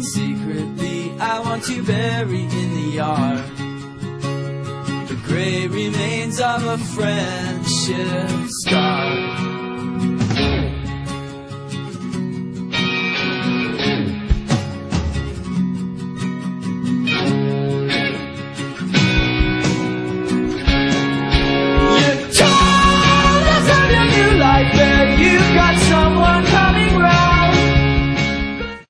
and secretly I want to bury in the yard the gray remains of a friendship scar.